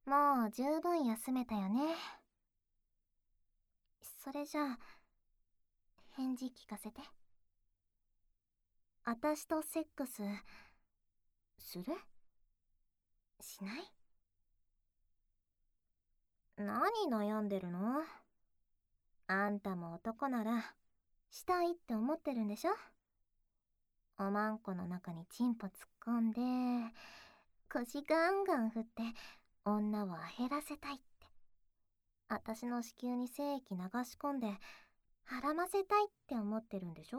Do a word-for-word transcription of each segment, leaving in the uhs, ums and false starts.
もう十分休めたよね。それじゃあ、返事聞かせて。あたしとセックス、する？しない？何悩んでるの？あんたも男なら、したいって思ってるんでしょ？おまんこの中にチンポ突っ込んで、腰ガンガン振って、女を減らせたいって。あたしの子宮に精液流し込んで、はらませたいって思ってるんでしょ？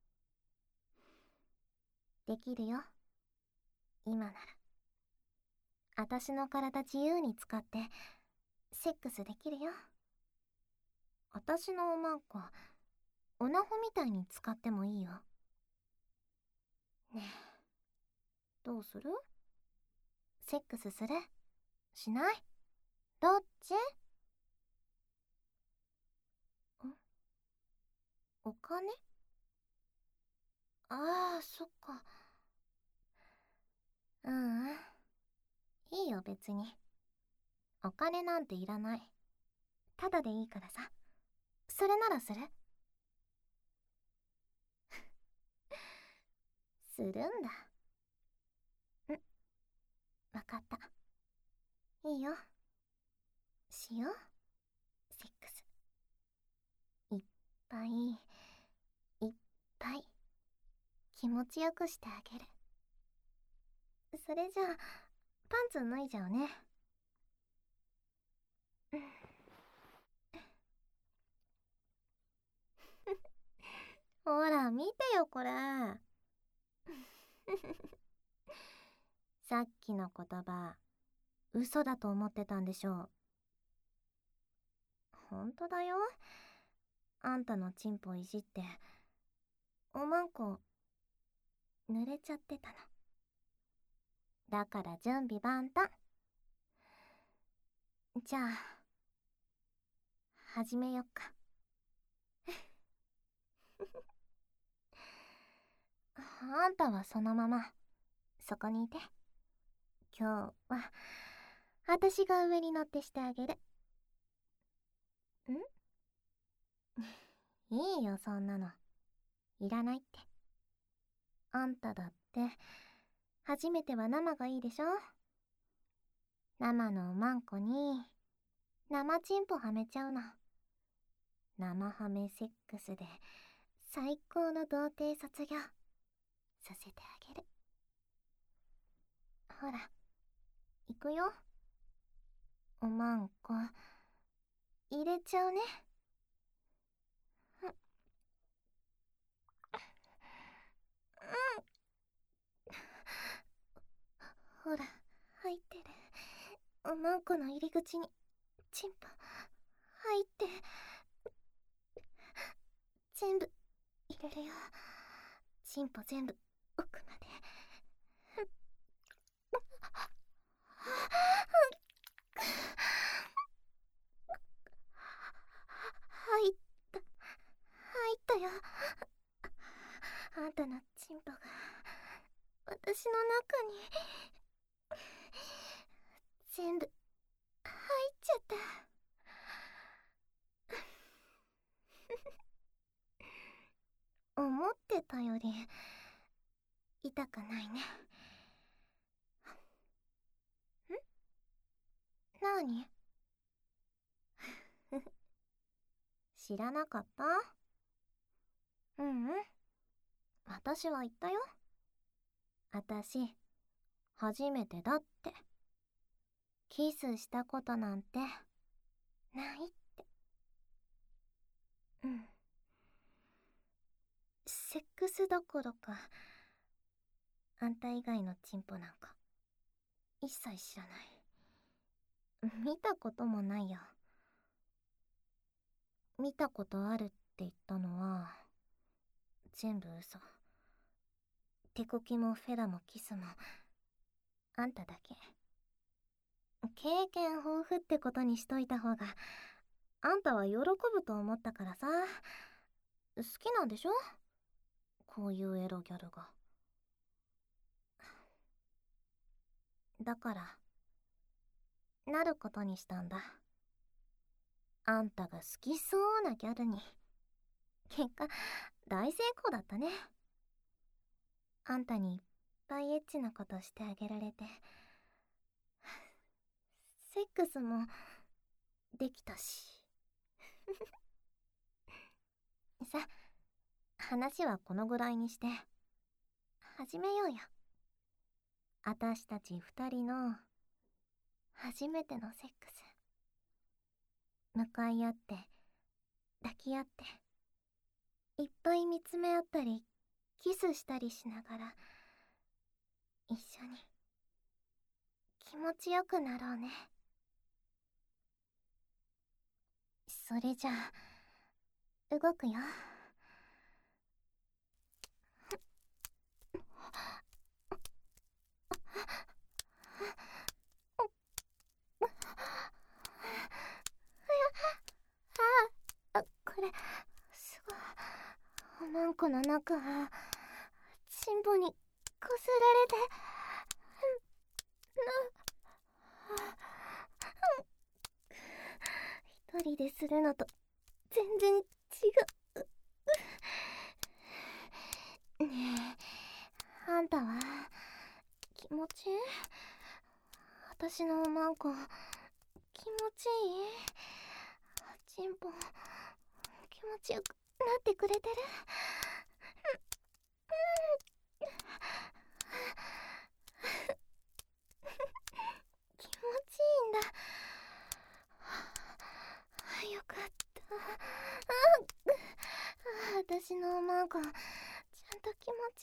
できるよ。今なら。あたしの体自由に使って、セックスできるよ。あたしのおまんこ、おなほみたいに使ってもいいよ。ねえ、どうする？セックスする？しない？どっち？ん？お金？ああ、そっか。ううん。いいよ別に。お金なんていらない。ただでいいからさ。それならする？するんだ。ん、わかった。いいよ。しよう。セックス。いっぱい、いっぱい、気持ちよくしてあげる。それじゃあ、パンツ脱いじゃうね。ほら、見てよ、これ。さっきの言葉、嘘だと思ってたんでしょう。ほんとだよ。あんたのチンポいじって、おまんこ、濡れちゃってたの。だから準備万端。じゃあ、始めよっか。あんたはそのまま、そこにいて。今日は、私が上に乗ってしてあげる。ん？いいよ、そんなの。いらないって。あんただって、初めては生がいいでしょ？生のおまんこに、生チンポはめちゃうの。生ハメセックスで、最高の童貞卒業、させてあげる。ほら、いくよ。おまんこ、入れちゃうね。ほら、入ってる。おまんこの入り口に、チンポ、入って。全部、入れるよ。チンポ全部、奥まで。入った、入ったよ。あんたのチンポが、私の中に、全部、入っちゃった。思ってたより、痛くないね。ん？なに？知らなかった？ううん。私は言ったよ。私、初めてだって。キスしたことなんて、ないって。うん。セックスどころか、あんた以外のチンポなんか、一切知らない。見たこともないよ。見たことあるって言ったのは、全部嘘。手こきもフェラもキスも、あんただけ。経験豊富ってことにしといた方が、あんたは喜ぶと思ったからさ。好きなんでしょ？こういうエロギャルが。だから、 なることにしたんだ。あんたが好きそうなギャルに。結果大成功だったね。あんたにいっぱいエッチなことしてあげられて、セックスもできたし。さ、話はこのぐらいにして始めようよ。あたしたち二人の初めてのセックス。向かい合って抱き合っていっぱい見つめ合ったりキスしたりしながら一緒に気持ちよくなろうね。それじゃあ動くよ。あ、これすごい。おまんこの中がチンポにこすられて一人でするのと全然違う。ねえ、あんたは気持ちいい？私のおまんこ気持ちいい？チンポ気持ちよくなってくれてる？気持ちいいんだ。よかった。私のおまんこちゃんと気持ち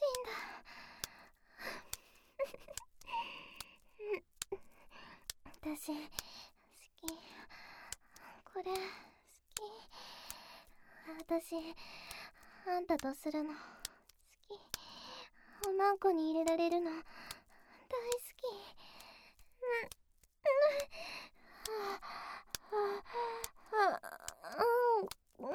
いいんだ。私好き。これ好き。私あんたとするの好き。おまんこに入れられるの大好き。うんうん。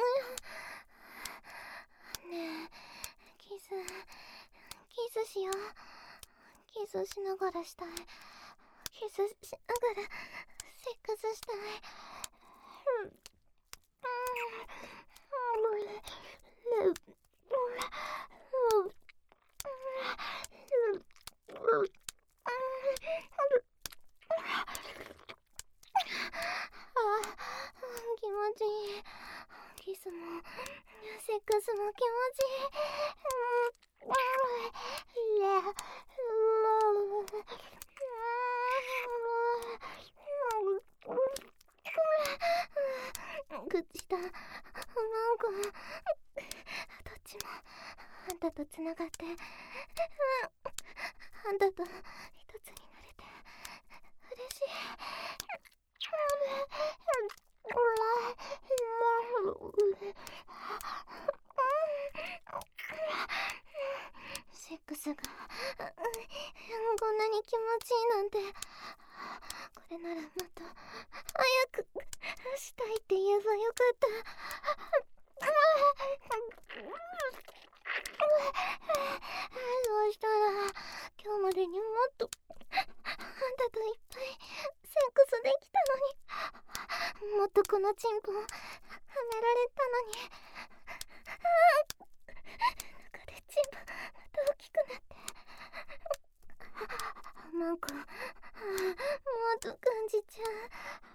ねえ、キスキスしよう。キスしながらしたい。キスしながらセックスしたい。気持ちいい。キスもセックスも気持ちいい。口とおまんこどっちもあんたとつながって、あんたと一つになれて嬉しい。セックスがこんなに気持ちいいなんて。これならもっと早くしたいって言えばよかった。そうしたら今日までにもっとあんたといっぱいセックスできたのに、もっとこのチンポはめられたのに。中でチンポまた大きくなって、なんかもっと感じちゃう。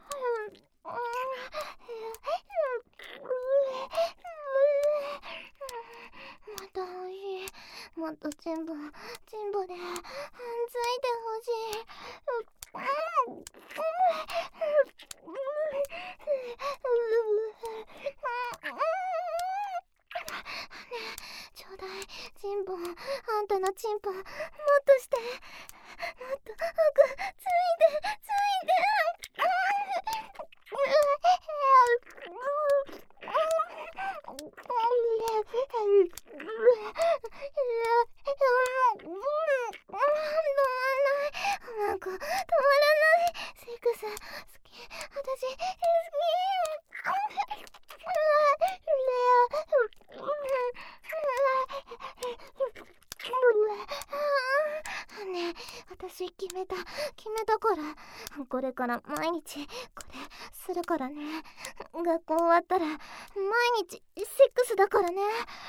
また欲しい。もっとチンポチンポでついてほしい。ちょうだいチンポ。あんたのチンポもっとして、もっと奥ついてついて。なんか止まらない。セックス好き。私好き。ねえ、私決めた。 決めたから。これから毎日これするからね。学校終わったら毎日セックスだからね。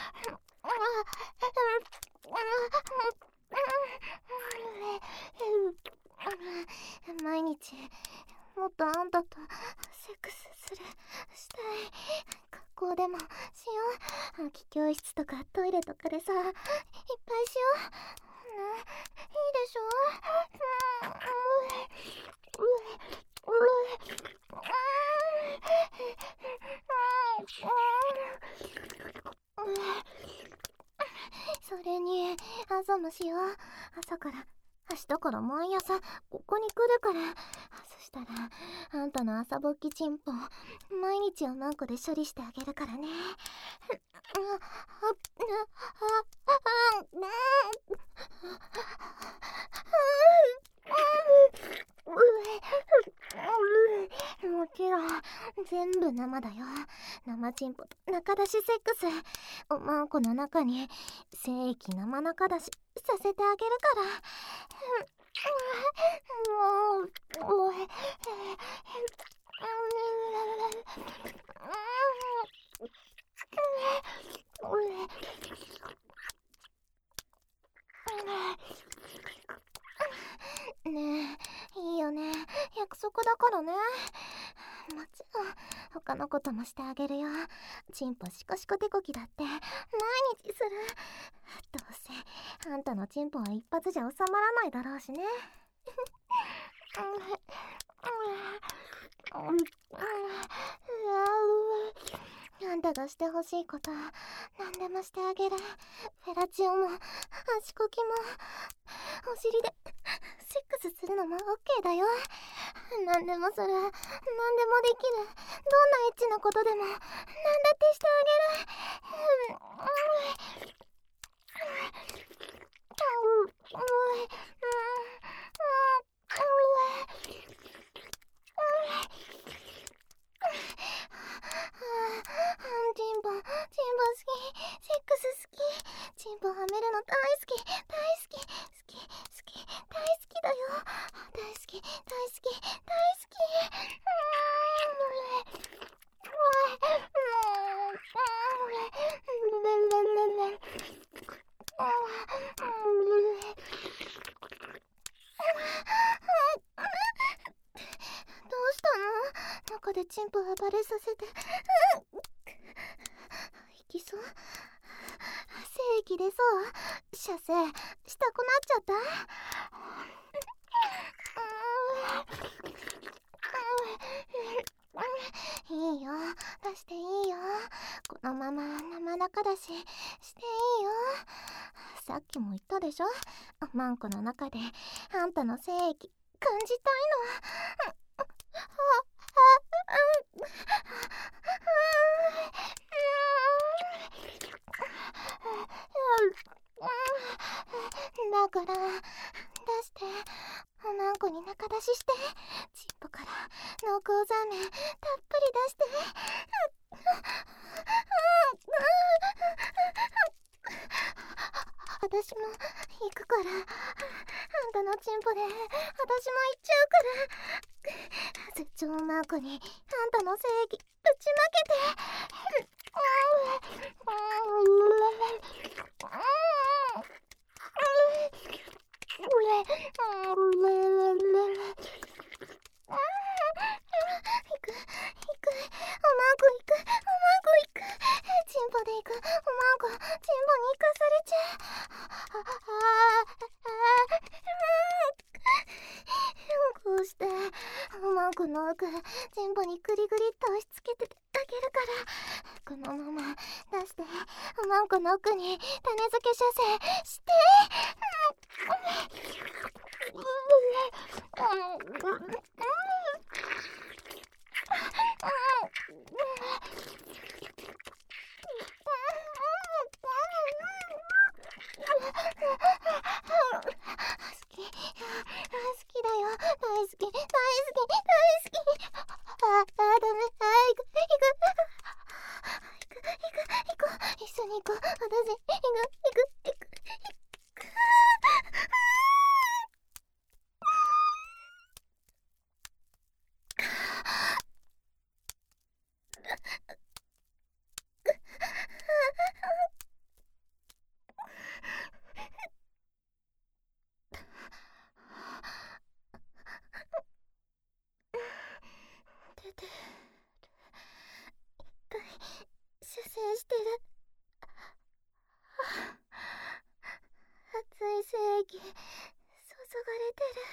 毎日もっとあんたとセックスするしたい。学校でもしよう。空き教室とかトイレとかでさ、いっぱいしよう。ね、いいでしょ。それに朝もしよう。朝から明日から毎朝ここに来るから。そしたらあんたの朝ぼっきチンポ毎日おまんこで処理してあげるからね。もちろん全部生だよ。生チンポと中出しセックス。おまんこの中に精液生中出しさせてあげるから。もうもうねえ、いいよね。約束だからね。もちろん他のこともしてあげるよ。チンポシコシコ手こきだって毎日する。どうせあんたのチンポは一発じゃ収まらないだろうしね。あんたがしてほしいこと何でもしてあげる。フェラチオも足こきもお尻でセックスするのもオッケーだよ。何でもする。何でもできる。どんなエッチなことでも何だってしてあげる。チンポ、チンポ好き。セックス好き。チンポはめるの大好き。大好き。好き、好き。大好きだよ。大好き、大好き、大好き。どうしたの？中でチンポ暴れさせて。いきそう？精液出そう？射精したくなっちゃった？いいよ、出していいよ。このまま生中だししていいよ。さっきも言ったでしょ。おまんこの中であんたの精液感じたいの。だから出して、おまんこに中出しして、チンポから濃厚ザーメンたっぷり出して。私も行くから。あんたのチンポで私も行っちゃうから。絶頂おまんこにあんたの精液ぶちまけて。こうしておまんこの奥チンポにグリグリっと押し付けてあげるから。このまま出しておまんこの奥に種付け射精して。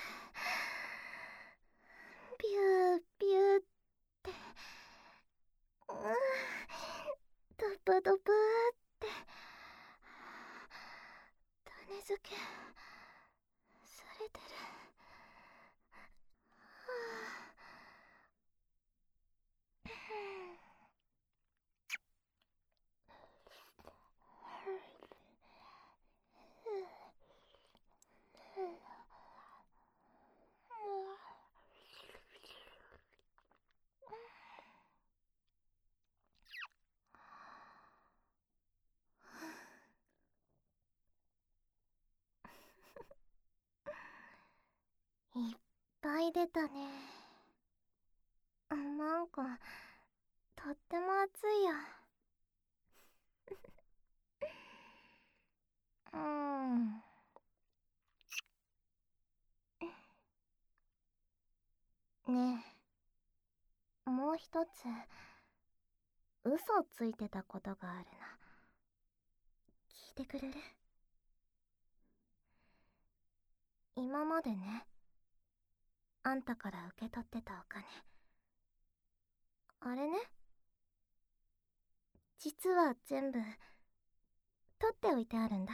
ビュービューって、うん、ドブドブって、種付けされてる。いっぱい出たね。なんかとっても暑いや。うん。ねえ、もう一つ嘘ついてたことがあるの。聞いてくれる？今までね、あんたから受け取ってたお金、あれね、実は全部取っておいてあるんだ。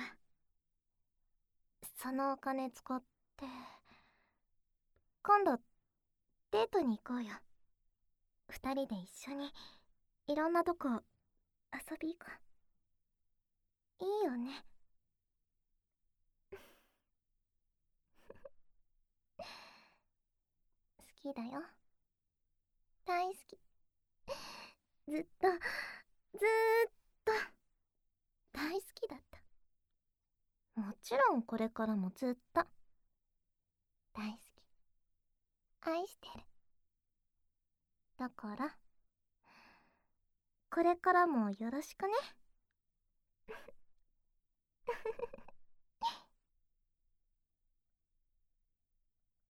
そのお金使って今度デートに行こうよ。二人で一緒にいろんなとこ遊び行こう。いいよね？好きだよ。大好き。ずっとずーっと大好きだった。もちろんこれからもずっと大好き、愛してる。だからこれからもよろしくね。